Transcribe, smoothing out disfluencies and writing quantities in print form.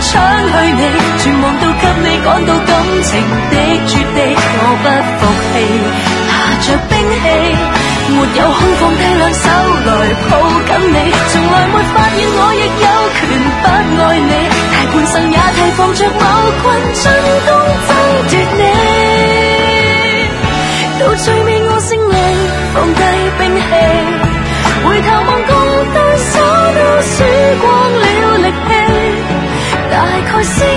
搶去你，絕望到給你趕到感情的絕地，我不服氣，拿着兵器，沒有空放低兩手來抱緊你，從來沒發現我亦有權不愛你，大半生也提防着某困進攻爭奪你，到最尾我勝利，放低兵器，回頭望共對手都輸光了力氣，大概是